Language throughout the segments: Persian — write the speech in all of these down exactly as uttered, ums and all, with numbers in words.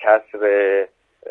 کسر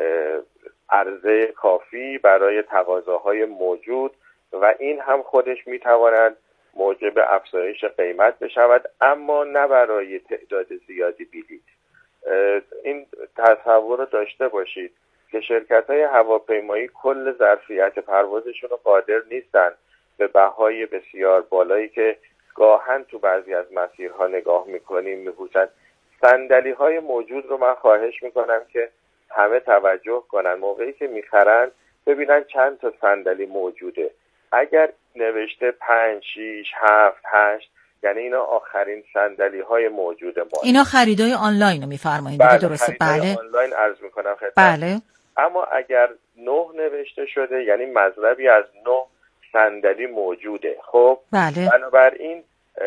عرضه کافی برای تقاضاهای موجود و این هم خودش میتواند موجب افزایش قیمت بشود، اما نه برای تعداد زیادی بلیط. این تصور رو داشته باشید که شرکت‌های هواپیمایی کل ظرفیت پروازشون رو قادر نیستن به بهای بسیار بالایی که گاهن تو بعضی از مسیرها نگاه میکنیم میپوشن. صندلی‌های موجود رو من خواهش میکنم که همه توجه کنن، موقعی که میخرن ببینن چند تا صندلی موجوده. اگر نوشته پنج، شیش، هفت، هشت، یعنی اینا آخرین صندلی‌های موجود ما. اینا خریدای آنلاین رو میفرمایید دیگه، درسته؟ بله. آنلاین عرض میکنم خدمت. بله. اما اگر نه نوشته شده یعنی مطلبی از نه صندلی موجوده. خب بله. بنابراین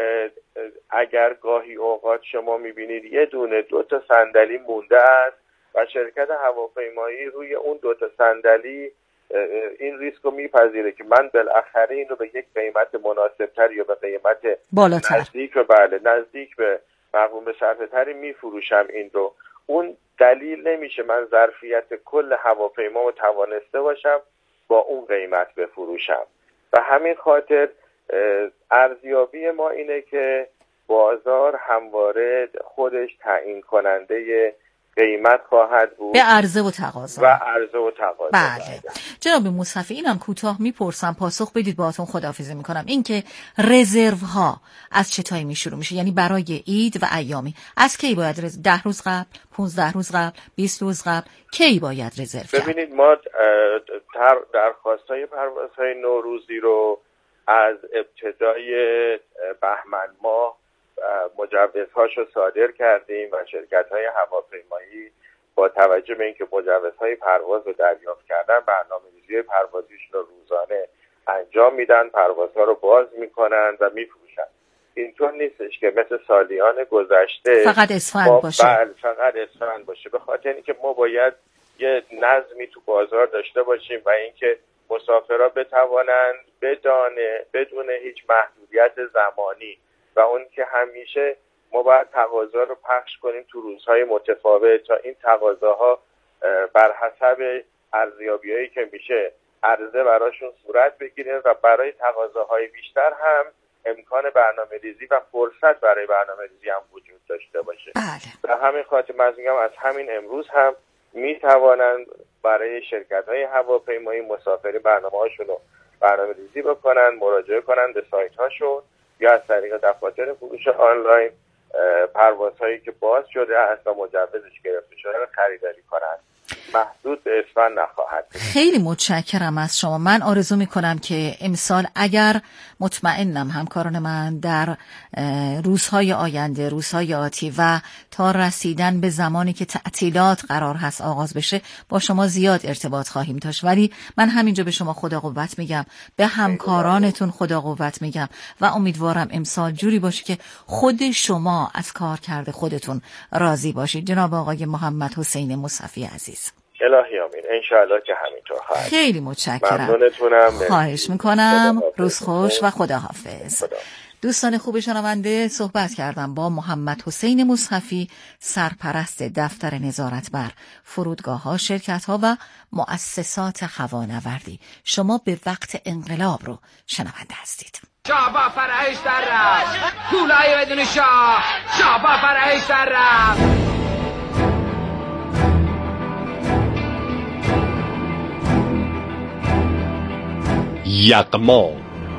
اگر گاهی اوقات شما میبینید یه دونه دو تا صندلی مونده است و شرکت هواپیمایی روی اون دو تا صندلی این ریسک رو میپذیره که من بالاخره این رو به یک قیمت مناسبتر یا به قیمت بالاتر نزدیک به بله نزدیک به مقبول به صرفه تری میفروشم، این رو اون دلیل نمیشه من ظرفیت کل هواپیما رو توانسته باشم با اون قیمت بفروشم. و همین خاطر ارزیابی ما اینه که بازار همواره خودش تعیین کننده قیمت خواهد بود به عرضه و تقاضا و عرضه و تقاضا. بله. جناب مصطفی اینم کوتاه میپرسم پاسخ بدید، باهاتون خداحافظی میکنم. این که رزرو ها از چه تایمی شروع میشه؟ یعنی برای عید و ایامی از کی باید رزرو؟ ده روز قبل، پانزده روز قبل، بیست روز قبل، کی باید رزرو کرد؟ ببینید ما درخواست‌های پروازهای نوروزی رو از ابتدای بهمن ماه مجوزهاشو صادر کردیم و شرکت‌های هواپیمایی با توجه به اینکه مجوزهای پرواز رو دریافت کردن برنامه‌ریزی پروازیشون رو روزانه انجام میدن، پروازها رو باز میکنن و میفروشن. اینطور نیستش که مثل سالیان گذشته فقط اسفند باشه. بله فقط اسفند باشه، به خاطر اینکه ما باید یه نظمی تو بازار داشته باشیم و اینکه مسافرها بتوانند بدانه بدون هیچ محدودیت زمانی و اون که همیشه ما باید تقاضا رو پخش کنیم تو روزهای متفاوت تا این تقاضاها بر حسب ارزیابی‌هایی که میشه عرضه براشون صورت بگیره و برای تقاضاهای بیشتر هم امکان برنامه‌ریزی و فرصت برای برنامه‌ریزی هم وجود داشته باشه. بله. و همین خاطر من میگم از همین امروز هم میتوانند برای شرکت‌های هواپیمایی مسافری برنامه‌هاشون رو برنامه‌ریزی بکنن، مراجعه کنن به سایت‌هاشون یا از طریق دفاتر فروش آنلاین پروازهایی که باز شده است و مجوزش گرفته شده رو خریداری کنند. محدود به اسفند نخواهد. خیلی متشکرم از شما. من آرزو میکنم که امسال اگر مطمئنم همکاران من در روزهای آینده، روزهای آتی و تا رسیدن به زمانی که تعطیلات قرار هست آغاز بشه با شما زیاد ارتباط خواهیم داشت، ولی من همینجا به شما خدا قوت میگم، به همکارانتون خدا قوت میگم و امیدوارم امسال جوری باشه که خود شما از کار کرده خودتون راضی باشید. جناب آقای محمد حسین مصطفی عزیز، الهی آمین. انشاءالله که همینطور خواهد. خیلی متشکرم. ممنونتونم. خواهش میکنم. روز خوش و خداحافظ. خدا. دوستان خوب شنونده، صحبت کردم با محمد حسین مصطفی، سرپرست دفتر نظارت بر فرودگاه‌ها، شرکت‌ها و مؤسسات هوانوردی. شما به وقت انقلاب رو شنونده هستید. شاه با فرهش در رفت، پولای بدون شاه، شاه با فرهش در رفت. یغما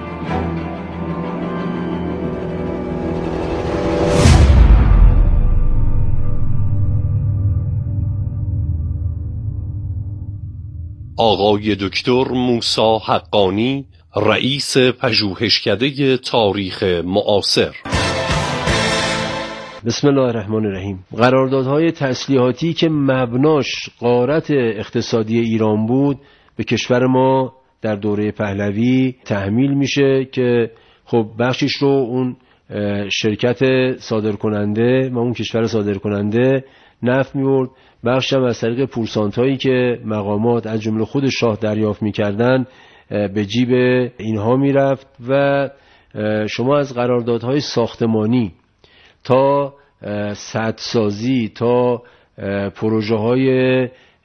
آقای دکتر موسی حقانی، رئیس پژوهشکده تاریخ معاصر. بسم الله الرحمن الرحیم. قراردادهای تسلیحاتی که مبناش غارت اقتصادی ایران بود به کشور ما در دوره پهلوی تحمیل میشه که خب بخشش رو اون شرکت صادرکننده و اون کشور صادرکننده نفع می‌برد، بخش هم از طریق پورسانتایی که مقامات از جمله خود شاه دریافت می‌کردن به جیب اینها میرفت. و شما از قراردادهای ساختمانی تا سدسازی تا پروژه های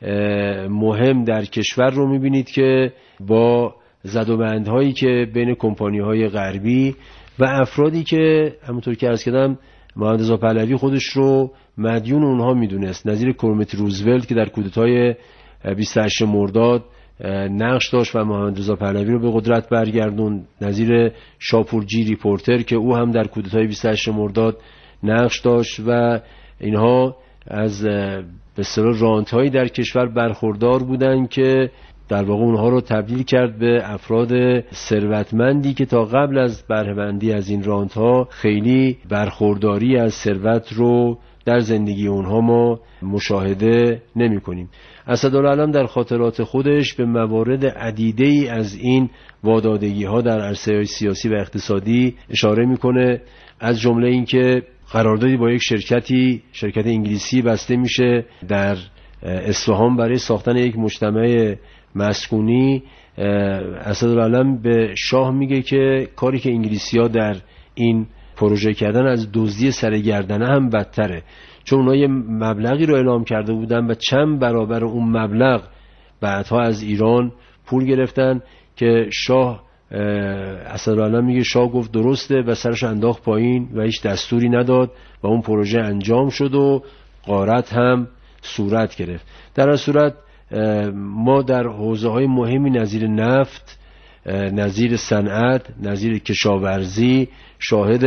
مهم در کشور رو میبینید که با زدوبندهایی که بین کمپانی های غربی و افرادی که همونطور که عرض کردم محمد رضا پهلوی خودش رو مدیون اونها میدونست، نظیر کرمت روزولت که در کودتای بیست و هشتم مرداد نقش داشت و محمد رضا پهلوی رو به قدرت برگردوند، نظیر شاپورجی ریپورتر که او هم در کودتای بیست و هشتم مرداد نقش داشت و اینها از به اصطلاح رانت‌هایی در کشور برخوردار بودند که در واقع اونها رو تبدیل کرد به افراد ثروتمندی که تا قبل از بهره‌مندی از این رانت‌ها خیلی برخورداری از ثروت رو در زندگی اونها ما مشاهده نمی کنیم. اسدالعلم در خاطرات خودش به موارد عدیده‌ای از این وادادگی ها در عرصه سیاسی و اقتصادی اشاره میکنه، از جمله این که قراردادی با یک شرکتی شرکت انگلیسی بسته میشه در اصفهان برای ساختن یک مجتمع مسکونی. اسدالعلم به شاه میگه که کاری که انگلیسی‌ها در این پروژه کردن از دزدی سرگردنه هم بدتره، چون اونها یه مبلغی رو اعلام کرده بودن و چند برابر اون مبلغ بعدها از ایران پول گرفتن که شاه اسدالعلم میگه شاه گفت درسته و سرش انداخت پایین و هیچ دستوری نداد و اون پروژه انجام شد و غارت هم صورت گرفت. در این صورت ما در حوزه‌های مهمی نظیر نفت، نظیر صنعت، نظیر کشاورزی شاهد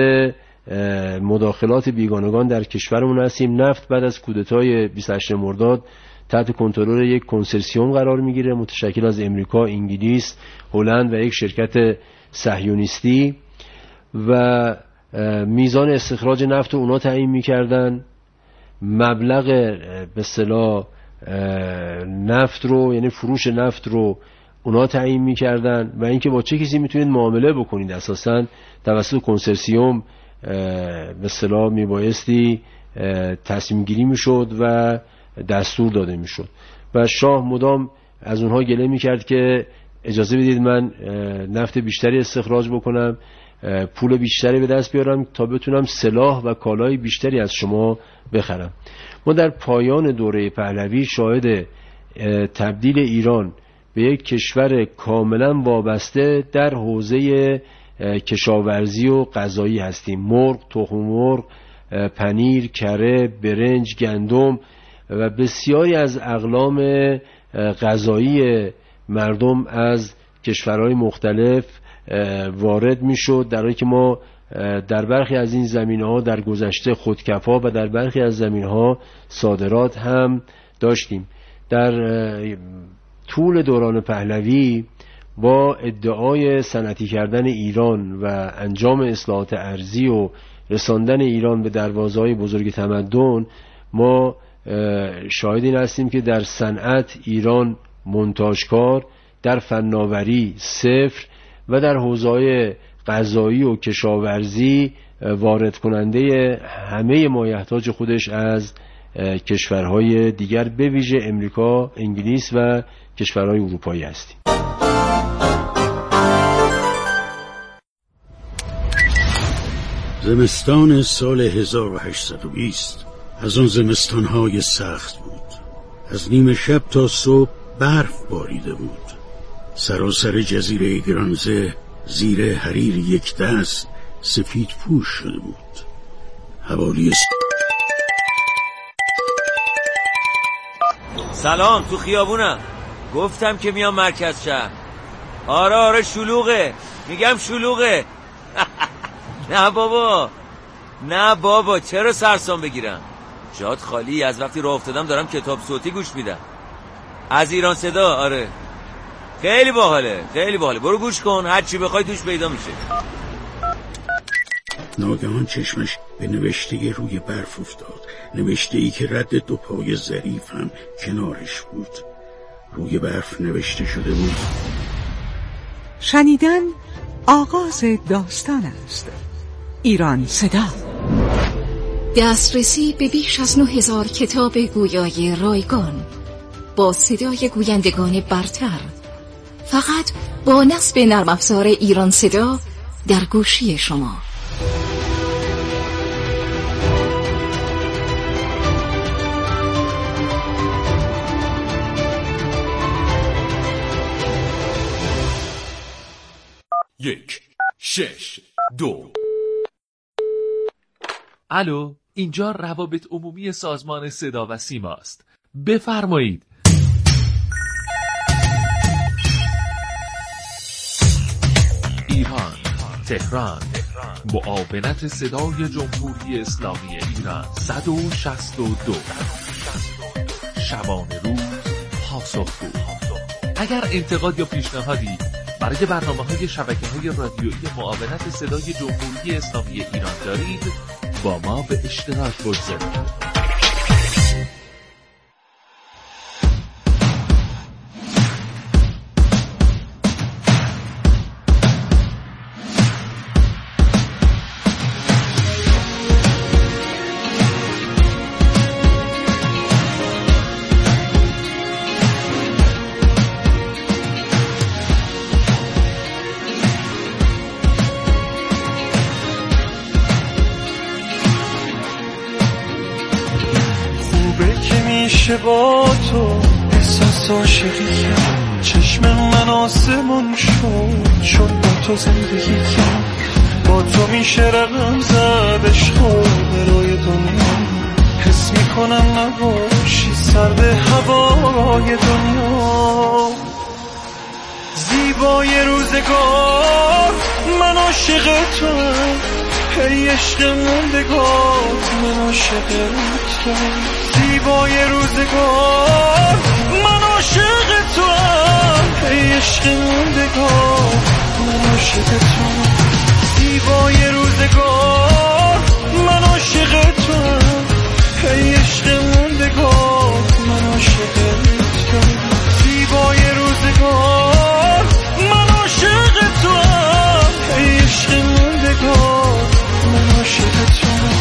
مداخلات بیگانگان در کشورمون هستیم. نفت بعد از کودتای بیست و هشتم مرداد تحت کنترل یک کنسرسیوم قرار میگیره متشکل از امریکا، انگلیس، هلند و یک شرکت صهیونیستی و میزان استخراج نفت رو اونا تعیین میکردن، مبلغ به اصطلاح نفت رو یعنی فروش نفت رو اونا تعیین میکردن و اینکه با چه کسی میتونید معامله بکنید اساساً توسط کنسرسیوم به اصطلاح میبایستی تصمیم گیری میشد و دستور داده میشد و شاه مدام از اونها گله میکرد که اجازه بدید من نفت بیشتری استخراج بکنم، پول بیشتری به دست بیارم تا بتونم سلاح و کالای بیشتری از شما بخرم. ما در پایان دوره پهلوی شاهد تبدیل ایران به یک کشور کاملا وابسته در حوزه کشاورزی و غذایی هستیم. مرغ، تخم مرغ، پنیر، کره، برنج، گندم و بسیاری از اقلام غذایی مردم از کشورهای مختلف وارد میشد، در حالی که ما در برخی از این زمینه‌ها در گذشته خودکفا و در برخی از زمینه‌ها صادرات هم داشتیم. در طول دوران پهلوی با ادعای صنعتی کردن ایران و انجام اصلاحات ارضی و رساندن ایران به دروازه‌های بزرگ تمدن ما شاهد این هستیم که در صنعت ایران منتاجکار، در فناوری صفر و در حوزه‌های غذایی و کشاورزی وارد کننده همه مایحتاج خودش از کشورهای دیگر به ویژه امریکا، انگلیس و کشورهای اروپایی هستیم. زمستان سال هزار و هشتصد و بیست از اون زمستانهای سخت بود. از نیمه شب تا صبح برف باریده بود. سراسر جزیره گرانزه زیر حریر یک دست سفید پوش شده بود. حوالی سلام، تو خیابونم. گفتم که میام مرکز شهر. آره آره شلوغه، میگم شلوغه. نه بابا نه بابا چرا سرسام بگیرم؟ جات خالی، از وقتی راه افتادم دارم کتاب صوتی گوش میدم از ایران صدا. آره خیلی باحاله خیلی باحاله، برو گوش کن، هر چی بخوای توش پیدا میشه. ناگهان چشمش به نوشته روی برف افتاد، نوشته ای که رد دو پای ظریف هم کنارش بود. روی برف نوشته شده بود: شنیدن آغاز داستان است. ایران صدا. دسترسی به بیش از نه هزار کتاب گویای رایگان با صدای گویندگان برتر، فقط با نصب نرم افزار ایران صدا در گوشی شما. شش دو. الو، اینجا روابط عمومی سازمان صدا و سیما است. بفرمایید. ایران، تهران، معاونت صدای جمهوری اسلامی ایران صد و شصت و دو. شبانه روز پاسخگو. اگر انتقاد یا پیشنهادی برای برنامه‌های شبکه‌های رادیویی معاونت صدای جمهوری اسلامی ایران دارید، با ما به اشتراک بگذارید. با تو احساس عاشقی کرد، چشم من آسمون شد چون با تو زندگی کرد. با تو میشه رقم زد عشقو برای دنیا، حس میکنم نباشی سرد هوای دنیا. زیبای روزگار من عاشق توام، هی عشق موندگار من عاشق توام. زیبای روزگار من عاشق توام، ای عشق موندگار من عاشق توام. زیبای روزگار من عاشق توام، ای عشق موندگار من عاشق توام. زیبای روزگار من عاشق توام، ای عشق موندگار من عاشق توام.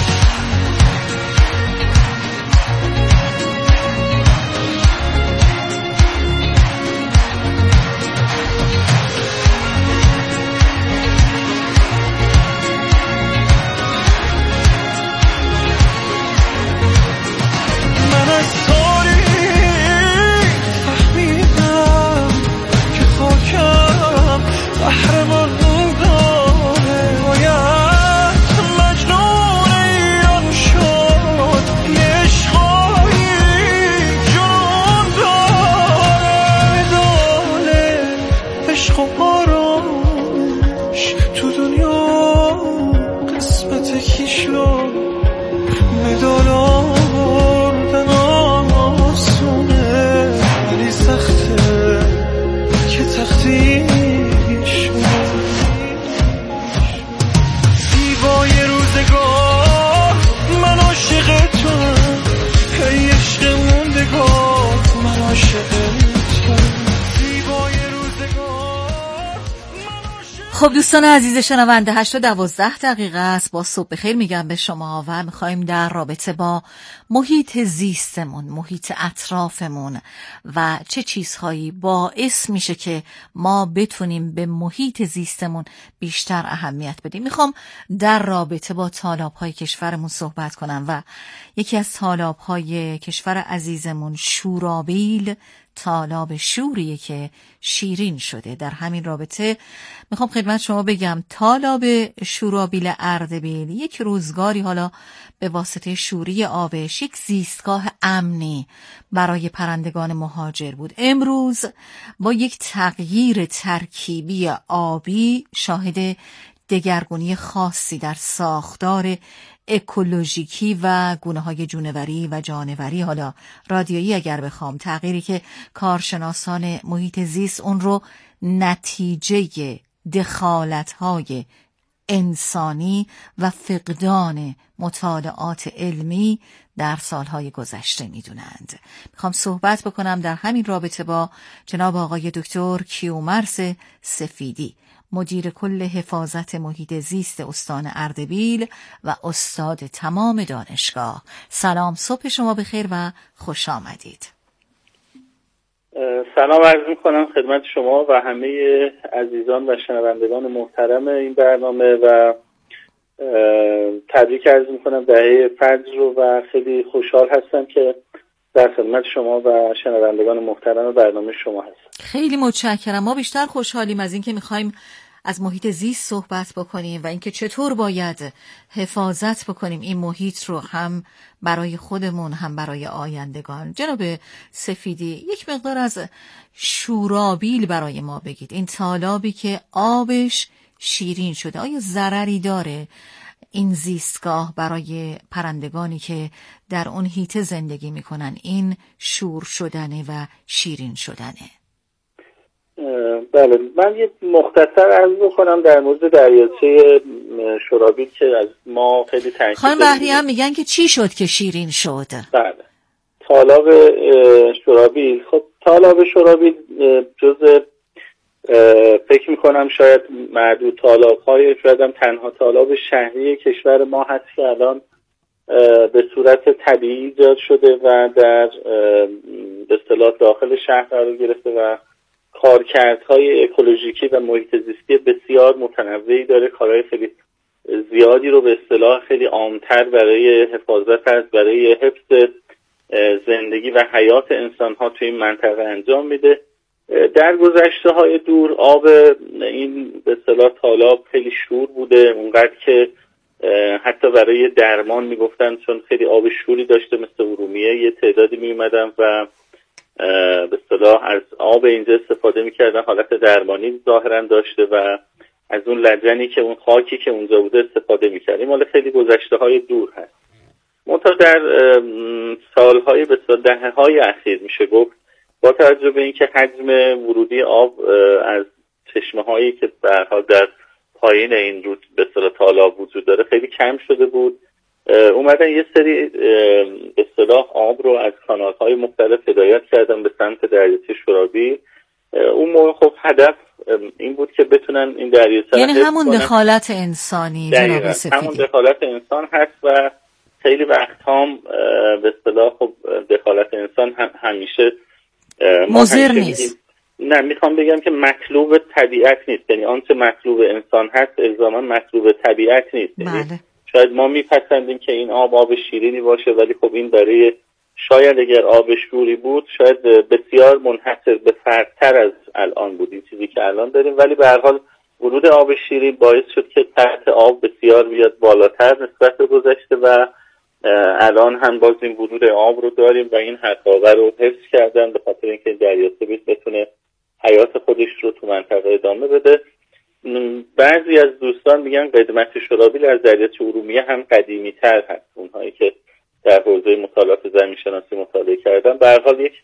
خب دوستان عزیز شنونده، هشت و دوازده دقیقه است. با صبح بخیر میگم به شما و میخوایم در رابطه با محیط زیستمون، محیط اطرافمون و چه چیزهایی باعث میشه که ما بتونیم به محیط زیستمون بیشتر اهمیت بدیم. میخوام در رابطه با تالاب‌های کشورمون صحبت کنم و یکی از تالاب‌های کشور عزیزمون شورابیل تالاب شوریه که شیرین شده. در همین رابطه میخوام خدمت شما بگم تالاب شورابیل اردبیل یک روزگاری حالا به واسطه شوری آبش یک زیستگاه امنی برای پرندگان مهاجر بود. امروز با یک تغییر ترکیبی آبی شاهد دگرگونی خاصی در ساختار اکولوژیکی و گونه‌های جونوری و جانوری، حالا رادیویی اگر بخوام، تغییری که کارشناسان محیط زیست اون رو نتیجه دخالت‌های انسانی و فقدان مطالعات علمی در سالهای گذشته میدونند. میخوام صحبت بکنم در همین رابطه با جناب آقای دکتر کیومرث سفیدی، مدیر کل حفاظت محیط زیست استان اردبیل و استاد تمام دانشگاه. سلام، صبح شما بخیر و خوش آمدید. سلام عرض میکنم خدمت شما و همه عزیزان و شنوندگان محترم این برنامه و تبریک عرض میکنم دهه فجر رو و خیلی خوشحال هستم که در خدمت شما و شنوندگان محترم برنامه شما هستم. خیلی متشکرم. ما بیشتر خوشحالیم از این که میخوایم از محیط زیست صحبت بکنیم و اینکه چطور باید حفاظت بکنیم این محیط رو، هم برای خودمون هم برای آیندگان. جناب سفیدی، یک مقدار از شورابیل برای ما بگید. این تالابی که آبش شیرین شده، آیا ضرری داره این زیستگاه برای پرندگانی که در اون حیطه زندگی میکنن، این شور شدنه و شیرین شدنه؟ بله، من یه مختصر عرض بکنم در مورد دریاچه شورابیل که از ما خیلی تاکید خانم بحری هم میگن که چی شد که شیرین شد. بله، تالاب شورابیل، خب تالاب شورابیل جز فکر میکنم شاید معدود تالاب های، شاید هم تنها تالاب شهری کشور ما هست که الان به صورت طبیعی ایجاد شده و در به اصطلاح داخل شهر قرار گرفته و کارکردهای اکولوژیکی و محیط زیستی بسیار متنوعی داره. کارهای خیلی زیادی رو به اصطلاح خیلی عامتر برای حفاظت از برای حفظ زندگی و حیات انسان‌ها توی این منطقه انجام میده. در گذشته های دور آب این به اصطلاح تالاب خیلی شور بوده، اونقدر که حتی برای درمان میگفتن چون خیلی آب شوری داشته مثل ارومیه، یه تعدادی میومدن و به اصطلاح از آب اینجا استفاده میکردن، حالت درمانی ظاهرا داشته و از اون لجنی که اون خاکی که اونجا بوده استفاده میکردیم. مال خیلی گذشته های دور هست. منتها در سالهای به اصطلاح دهه‌های اخیر میشه گفت با توجه به اینکه حجم ورودی آب از چشمه‌هایی که به هر حال در پایین این رود به اصطلاح تالاب وجود داره خیلی کم شده بود، اومدن یه سری به اصطلاح آب رو از کانال‌های مختلف هدایت کردن به سمت دریاچه شورابیل. اون موقع خب هدف این بود که بتونن این دریاچه، یعنی همون دخالت انسانی، جناب سفیدی، همون دخالت انسان هست و خیلی وقت هم به اصطلاح خب دخالت انسان هم همیشه مضر نیست. نه، میخوام بگم که مطلوب طبیعت نیست، یعنی آنچه مطلوب انسان هست الزاما مطلوب طبیعت نیست. بله. شاید ما میپسندیم که این آب آب شیرینی باشه، ولی خب این برای شاید اگر آب شوری بود شاید بسیار منحصر به فردتر از الان بود این چیزی که الان داریم، ولی به هر حال ورود آب شیرین باعث شد که سطح آب بسیار بیاد بالاتر نسبت به گذشته و الان هم باز این ورود آب رو داریم و این حقابه رو حفظ کردن به خاطر اینکه دریاچه بتونه حیات خودش رو تو منطقه ادامه بده. بعضی از دوستان میگن قدمت شورابیل از دریاچه ارومیه هم قدیمی تر هست، اونهایی که در حوزه مطالعات زمین شناسی مطالعه کردن. به هر حال یک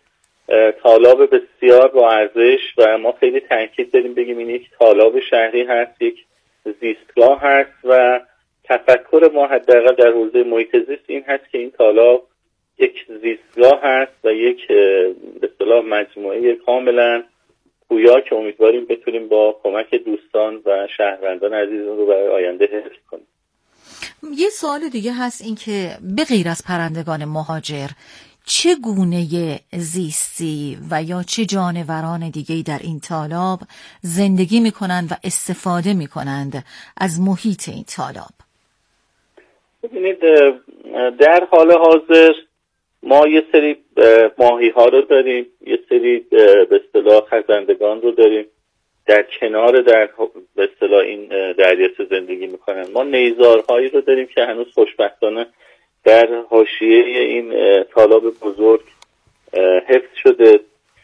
تالاب بسیار با ارزش و ما خیلی تاکید داریم بگیم این یک تالاب شهری هست، یک زیستگاه هست و تفکر ما حداقل در حوزه محیط زیست این هست که این تالاب یک زیستگاه هست و یک به اصطلاح مجموعه کاملا پویا که امیدواریم بتونیم با کمک دوستان و شهروندان عزیزمون رو برای آینده حفظ کنیم. یه سوال دیگه هست، این که به غیر از پرندگان مهاجر چه گونه زیستی و یا چه جانوران دیگه‌ای در این تالاب زندگی می‌کنند و استفاده می‌کنند از محیط این تالاب؟ ببینید در حال حاضر ما یه سری ماهی ها رو داریم، یه سری به اصطلاح خزندگان رو داریم در کنار در به اصطلاح این دریاچه زندگی میکنن. ما نیزارهایی رو داریم که هنوز خوشبختانه در حاشیه این تالاب بزرگ حفظ شده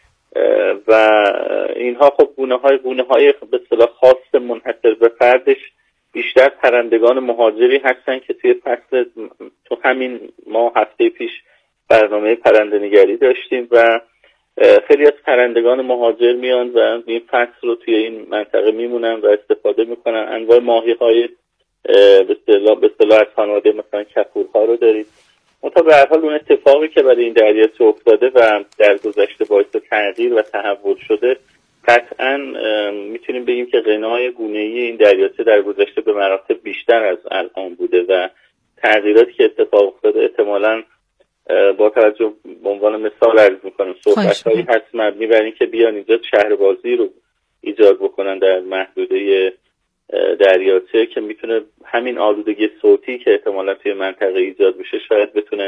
و اینها خب گونه های گونه های به اصطلاح خاص منحصر به فردش بیشتر پرندگان مهاجری هستن که توی فصل تو همین ما هفته پیش برنامه پرنده‌نگری داشتیم و خیلی از پرندگان مهاجر میان و این فصل رو توی این منطقه میمونن و استفاده میکنن. انواع ماهی‌های به اصطلاح به اصطلاح از خانواده مثلا کپورها رو داریم. منتها به هر حال اون اتفاقی که برای این دریاچه افتاده و در گذشته باعث تغییر و تحول شده، قطعاً میتونیم بگیم که غنای گونه‌ای این دریاچه در گذشته به مراتب بیشتر از الان بوده و تغییراتی که اتفاق افتاده احتمالاً با توجه به عنوان مثال عرض میکنم صحبت‌هایی هست مبنی بر این که بیان اینجا شهربازی رو ایجاد بکنن در محدوده دریاچه که میتونه همین آلودگی صوتی که احتمالاً توی منطقه ایجاد بشه شاید بتونه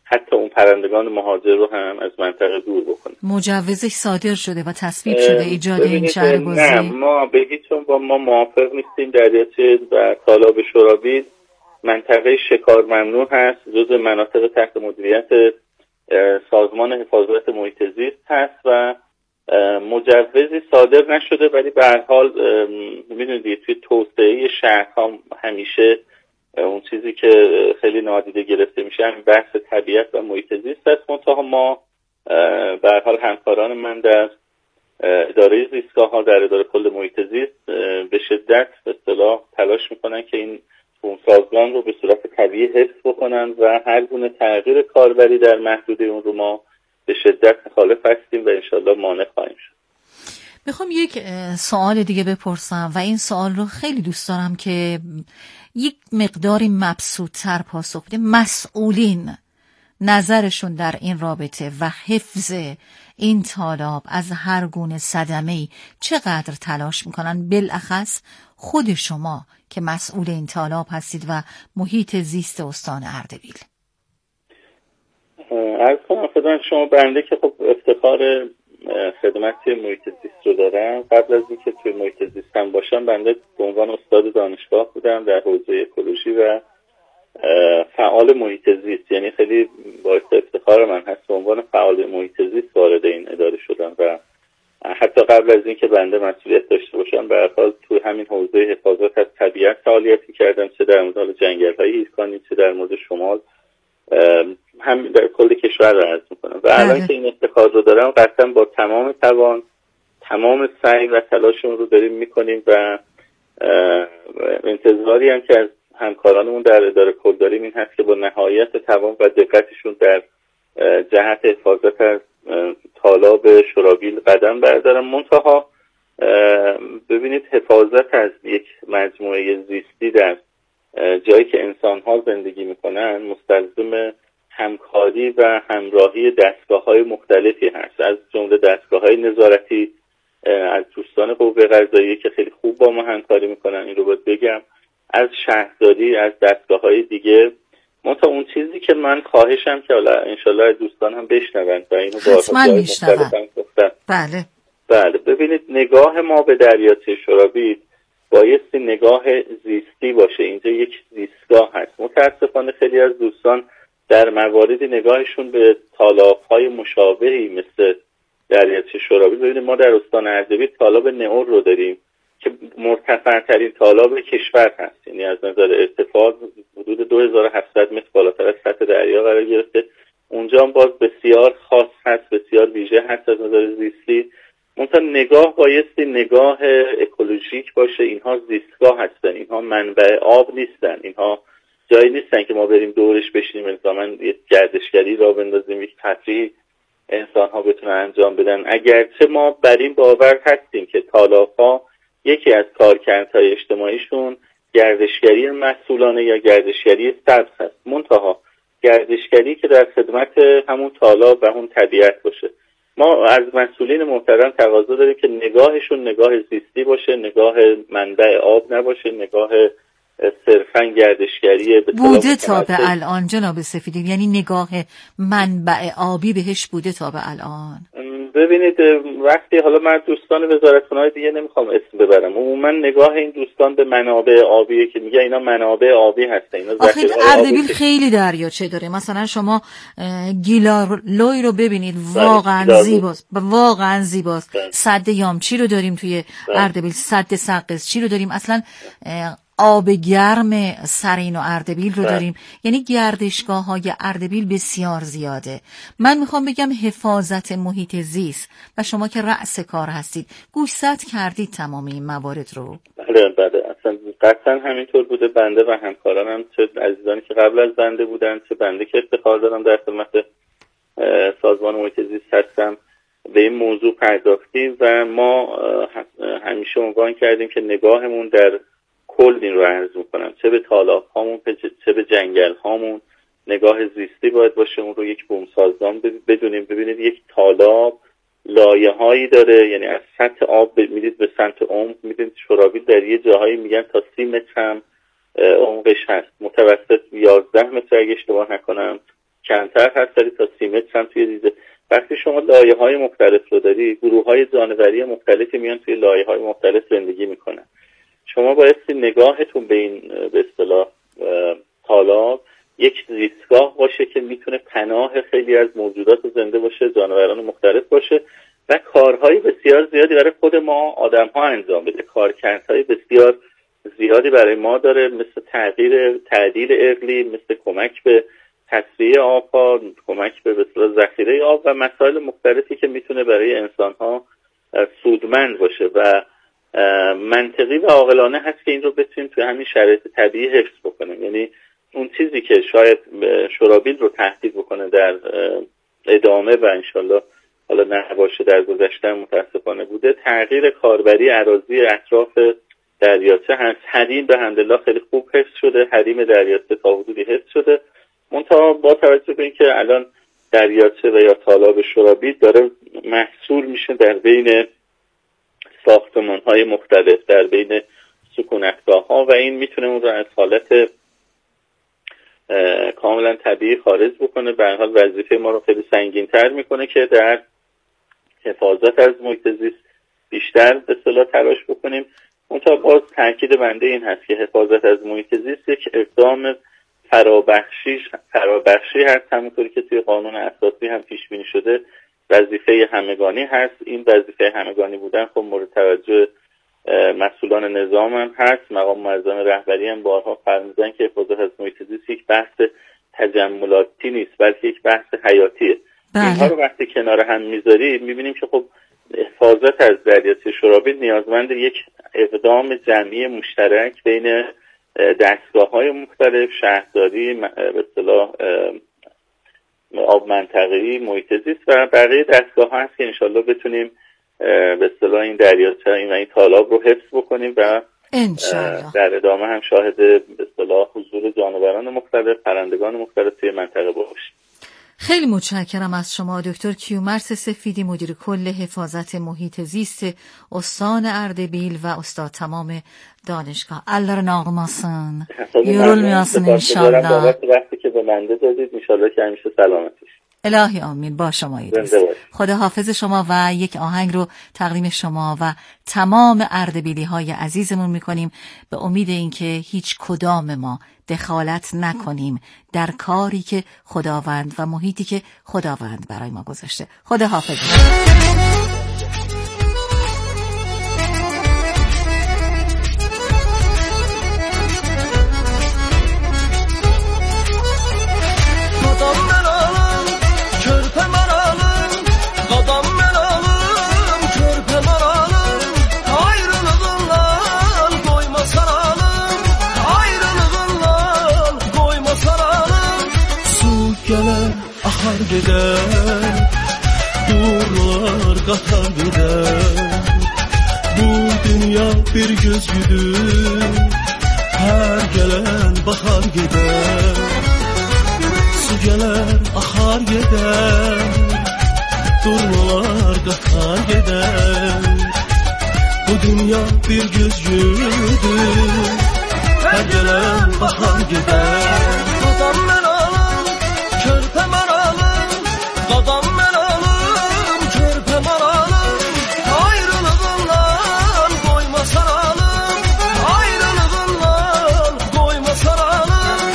حتی اون پرندگان مهاجر رو هم از منطقه دور بکنه. مجوزش صادر شده و تصویب شده ایجاد این شهر گزی؟ نه، ما به هیچ عنوان با ما موافق نیستیم. دریاچه و تالاب شورابیل منطقه شکار ممنوع هست، جزء مناطق تحت مدیریت سازمان حفاظت محیط زیست هست و مجوزی صادر نشده، ولی به هر حال میدونید توی توسعه شهرها همیشه اون چیزی که خیلی نادیده گرفته میشه همین بحث طبیعت و محیط زیست است. منتها ما به هر حال همکاران من در اداره زیستگاه ها، در اداره کل محیط زیست به شدت به اصطلاح تلاش میکنن که این بومسازگان رو به صورت طبیعی حفظ بکنن و هر گونه تغییر کاربری در محدوده اون رو ما به شدت مخالف هستیم و انشالله مانع خواهیم شد. میخوام یک سوال دیگه بپرسم و این سوال رو خیلی دوست دارم که یک مقداری مبسوط‌تر پاسخ بده. مسئولین نظرشون در این رابطه و حفظ این تالاب از هر گونه صدمه‌ای چقدر تلاش میکنن؟ بالاخص خود شما که مسئول این تالاب هستید و محیط زیست استان اردبیل. عرض کنم خدمت شما بنده که خب افتخار خدمت محیط زیست رو دارم. قبل از اینکه توی محیط زیست هم باشم بنده به عنوان استاد دانشگاه بودم در حوزه اکولوژی و فعال محیط زیست، یعنی خیلی باعث افتخار من هست به عنوان فعال محیط زیست وارد این اداره شدم و حتی قبل از اینکه بنده مسئولیت داشته باشم به هر حال توی همین حوزه حفاظت از طبیعت فعالیتی کردم، چه در مورد جنگل‌های ایرکانی چه در مورد شمال، هم در کل کشور رو عرض میکنم و الان که این افتخار رو دارم قطعا با تمام توان تمام سعی و تلاشمون رو داریم میکنیم و انتظاری هم که از همکارانمون در اداره کل داریم این هست که با نهایت توان و دقتشون در جهت حفاظت از تالاب شورابیل قدم بردارن. منتها ببینید حفاظت از یک مجموعه زیستی در جایی که انسان‌ها زندگی میکنن مستلزم همکاری و همراهی دستگاه‌های مختلفی هست، از جمله دستگاه‌های نظارتی از دوستان قوه قضاییه که خیلی خوب با ما همکاری میکنن، این رو باید بگم، از شهرداری، از دستگاه‌های دیگه. منتها اون چیزی که من خواهشم که حالا انشالله دوستان هم بشنوند و اینو با حتما میشنون. بله بله ببینید نگاه ما به دریاچه شورابیل بایستی نگاه زیستی باشه. اینجا یک زیستگاه هست. متاسفانه خیلی از دوستان در مواردی نگاهشون به تالاب‌های مشابهی مثل دریاچه شورابیل، ببینید ما در استان اردبیل تالاب نئور رو داریم که مرتفع‌ترین تالاب کشور هست، یعنی از نظر ارتفاع حدود دو هزار و هفتصد متر بالاتر از سطح دریا قرار گرفته. اونجا هم باز بسیار خاص هست، بسیار ویژه هست از نظر زیستی. منتها نگاه بایستی نگاه اکولوژیک باشه. اینها زیستگاه هستن، اینها منبع آب نیستن، اینها جایی نیستن که ما بریم دورش بشینیم الزاماً یک گردشگری را بندازیم، یک تفریح انسان ها بتونن انجام بدن. اگرچه ما بر این باور هستیم که تالاب‌ها یکی از کارکردهای اجتماعیشون گردشگری مسئولانه یا گردشگری سبز هست، منتها گردشگری که در خدمت همون تالاب و همون طبیعت باشه. ما از مسئولین محترم تقاضا داریم که نگاهشون نگاه زیستی باشه، نگاه منبع آب نباشه، نگاه صرفاً گردشگری بوده تا به الان جناب سفیدی، یعنی نگاه منبع آبی بهش بوده تا به الان. ببینید وقتی حالا من دوستان وزارتخونه‌های دیگه نمیخوام اسم ببرم، عموما نگاه این دوستان به منابع آبیه که میگه اینا منابع آبی هستن، اینا ذخیره اردبیل خیلی دریاچه داره. مثلا شما گیلارلوی رو ببینید، واقعا زیباست، واقعا زیباست. سد یامچی رو داریم توی اردبیل، سد سقزچی رو داریم، اصلا آب گرم سرین و اردبیل رو داریم. یعنی گردشگاه های اردبیل بسیار زیاده. من میخوام بگم حفاظت محیط زیست و شما که رأس کار هستید گوشزد کردید تمام این موارد رو. بله بله اصلا قطعا همینطور بوده. بنده و همکارانم، چه عزیزانی که قبل از بنده بودن چه بنده که افتخار دارم در خدمت سازمان محیط زیست هستم، به این موضوع پرداختیم و ما همیشه عنوان کردیم که نگاهمون در کل این رو عرض میکنم، چه به تالاب هامون چه به جنگل هامون نگاه زیستی باید باشه. اون رو یک بومسازگان بدونیم. ببینید یک تالاب لایه هایی داره، یعنی از سطح آب میدید به سمت عمق. میدید شورابیل در یه جاهایی میگن تا سی متر هم عمقش هست، متوسط یازده متر اگه اشتباه نکنم کمتر هست ولی تا سی متر هم توی دیده. وقتی شما لایه های مختلف رو داری، گروه های جانوری مختلفی میان توی لایه های مختلف زندگی میکنن. شما بایستی نگاهتون به این به اصطلاح تالاب یک زیستگاه باشه که میتونه پناه خیلی از موجودات زنده باشه، جانوران مختلف باشه و کارهای بسیار زیادی برای خود ما آدم ها انجام بده. کارکردهای بسیار زیادی برای ما داره، مثل تغییر تعدیل اقلیم، مثل کمک به تصفیه آبها، کمک به بسیار ذخیره آب و مسائل مختلفی که میتونه برای انسان ها سودمند باشه و منطقی و عاقلانه هست که این رو بتونیم توی همین شرایط طبیعی حفظ بکنیم. یعنی اون چیزی که شاید شورابیل رو تهدید بکنه در ادامه و انشالله حالا نباشه در گذشته متاسفانه بوده، تغییر کاربری اراضی اطراف دریاچه هست. حریم به حمدالله خیلی خوب حفظ شده، حریم دریاچه تا حدودی حفظ شده، منتها با توجه به اینکه الان دریاچه و یا تالاب شورابیل داره محصول میشه در بین ساختمان‌های مختلف، در بین سکونتگاه‌ها و این میتونه اون رو از حالت کاملا طبیعی خارج بکنه. به هر حال وظیفه ما رو خیلی سنگین‌تر میکنه که در حفاظت از محیط زیست بیشتر به اصطلاح تلاش بکنیم. منتها باز تاکید بنده این هست که حفاظت از محیط زیست یک اقدام فرابخشی فرابخشی هست، همونطوری که توی قانون اساسی هم پیش بینی شده وظیفه همگانی هست. این وظیفه همگانی بودن خب مورد توجه مسئولان نظام هم هست. مقام معظم رهبری هم بارها فرمودن که حفاظت از محیط زیست یک بحث تجملاتی نیست بلکه یک بحث حیاتیه. بله. اینها رو وقتی کنار هم میذاریم میبینیم که خب حفاظت از دریاچه شورابیل نیازمند یک اقدام جمعی مشترک بین دستگاه‌های مختلف، شهرداری، به اصطلاح آب منطقه‌ای، محیط زیست و بقیه دستگاه‌ها هست که انشالله بتونیم به اصطلاح این دریاچه این و این تالاب رو حفظ بکنیم و انشالله در ادامه هم شاهد به اصطلاح حضور جانوران مختلف، پرندگان مختلف توی منطقه باشیم. خیلی متشکرم از شما دکتر کیومرث سفیدی، مدیر کل حفاظت محیط زیست استان اردبیل و استاد تمام دانشگاه. الله ناقماسن یورول میاسن انشالله. وقتی که به منده دادید انشالله که همیشه سلامتیش. الهی آمین. با شما ایدیست. خدا حافظ شما و یک آهنگ رو تقدیم شما و تمام اردبیلی های عزیزمون میکنیم به امید اینکه هیچ کدام ما دخالت نکنیم در کاری که خداوند و محیطی که خداوند برای ما گذاشته. خدا حافظ. Akar gider, durlar qatar gider. Bu dünya bir göz güdür, her gelen bakar gider. Su geler, akar gider, durlar qatar gider. Bu dünya bir göz güdür, her gelen bakar gider. Adam ben alım, körpe ben alım, dadam ben alım, körpe ben alım. Ayrılığından koymasan alım, ayrılığından koymasan alım.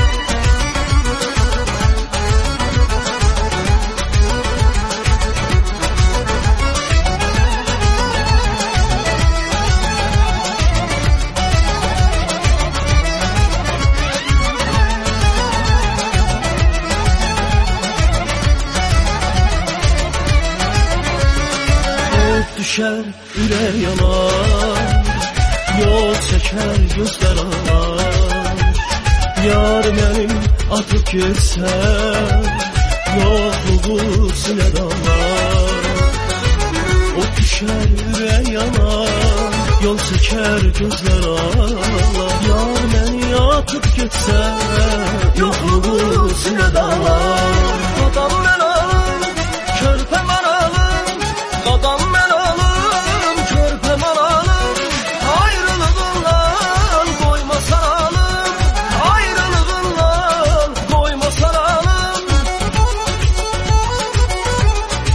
Düşer ürək yanar, yol çəkər gözlər ağlar. Yar mənim atıb getsən, yoxluğu sinə dağlar. O düşər ürək yanar, yol çəkər gözlər ağlar. Yar məni atıb getsən, yoxluğu sinə dağlar. Adam mən